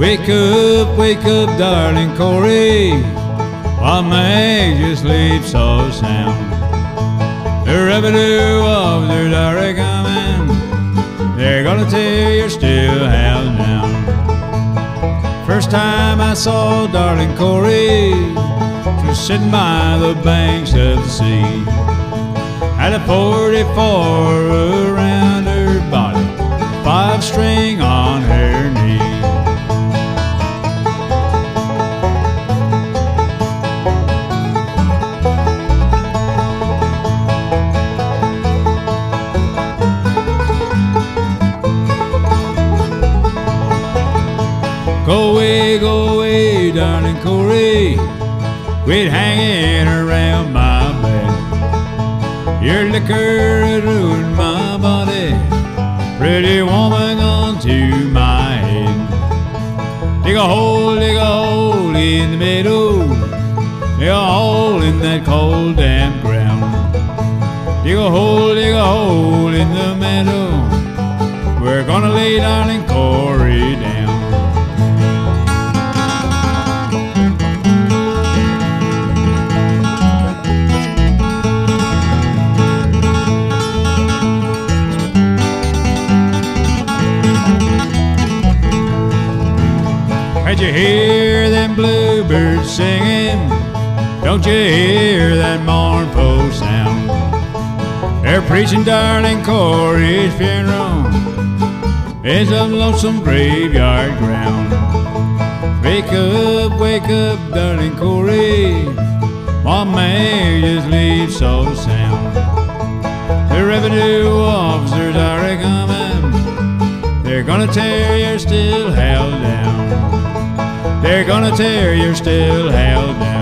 wake up, darling Corey. What makes you sleep so sound? The revenue officers are coming. They're gonna tear your steel house down. First time I saw darling Corey, she was sitting by the banks of the sea. Had a 44 around her body, 5-string on her knee. Go away, darling Corey. Quit hanging around my bed. Your liquor had ruined my body. Pretty woman gone to my head. Dig a hole in the meadow. Dig a hole in that cold damp ground. Dig a hole in the meadow. We're gonna lay darling Corey down. Can't you hear them bluebirds singing? Don't you hear that mournful sound? They're preaching darling Corey's funeral in some lonesome graveyard ground. Wake up, darling Corey. What made you sleep so sound? The revenue officers are coming. They're gonna tear your steel house down. They're gonna tear your steel house down.